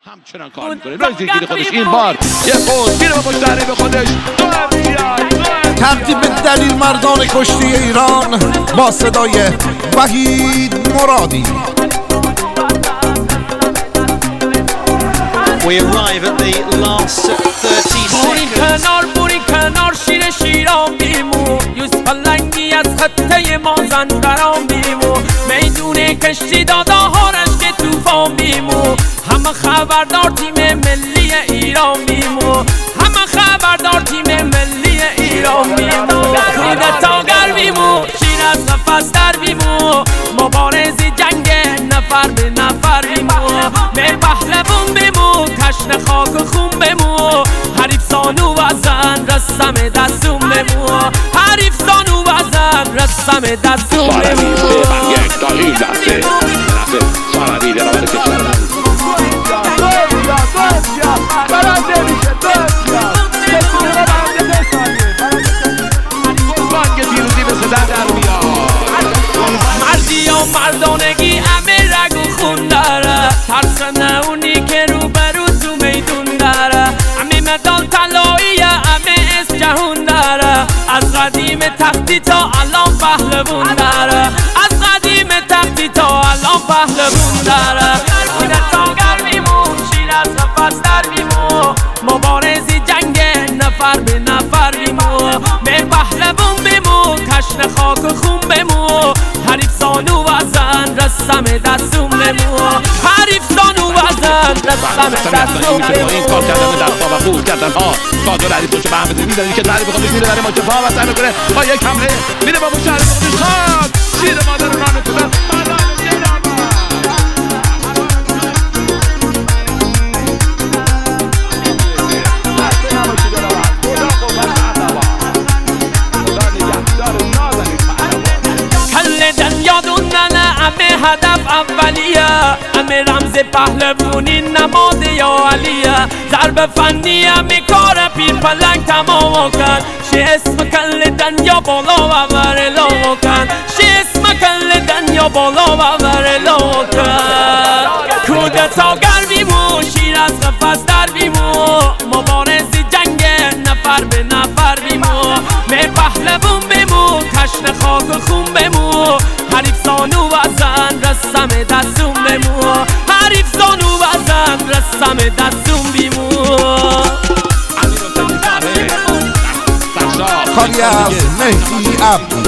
همچنان کار میکنه. رازیگیر خودش این بار یه پوز میره با پشت به خودش تقدیم دلیل مردان کشتی ایران با صدای وحید مرادی. We arrive at the last 30 seconds. بوری کنار شیر شیران بیمو یوسف پلنگی از خطه مازن برام بیمو میدون کشتی دادا رشک توفان بیمو همه خبردار تیم ملی ایران بیمو همه خبردار تیم ملی ایران بیمو کودتاگر بیمو شیر از نفس در بیمو مبارزی جنگ نفر به نفر بیمو به پهلوان بیمو تشن خاک و خون بیمو حریف زانو وزن رسم دستون بیمو حریف زانو وزن رسم دستون بیمو یک تا این دسته سالمی در آور کشور بانگ پیروزی به صدا در بیاد. مردی و مردانگی همه رگ و خون داره ترسنه اونی که رو برو تو میدون داره همه مدال طلایی همه اس جهون داره از قدیم تختی تا الان پهلوون داره از قدیم تختی تا الان پهلوون داره کودتاگر بیمو شیر از نفس در بیمو مبارزی جنگ نفر به نفر بیمو به پهلوون بیمو تشن خاک و خون بیمو حریف زانو وزن رسم دستون بیمو حریف زانو وزن رسم دستون بیمو این کار کردن دستا و خود کردن ها کادر علی پشت به هم بزنی میدونی که تعریف خودش میره برای ماچه پا و سر میکنه با یک حمله میره با شهر خودش خواهد شیر مادر رو نامه کنن همه هدف اولیه همه رمز پهلوونی نماد یا علیه ضرب فنی همه کار پیر پلنگ تمام کن شی اسم کل دنیا بالا و ورلا کن شی اسم کل دنیا بالا و ورلا کن کودتاگر بیمو شیر از قفس در بیمو مبارزی جنگ نفر به نفر بیمو به پهلوون بیمو تشن خاک و خون بیمو حریف زانو وزن رسم دستون بیمو حریف زانو وزن رسم دستون بیمو کاری از مهدی عبدی،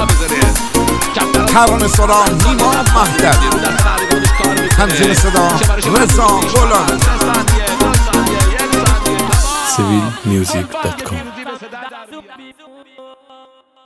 ترانه سران نیما مهدد، تنظیم صدا رضا غلامی. civilmusic.com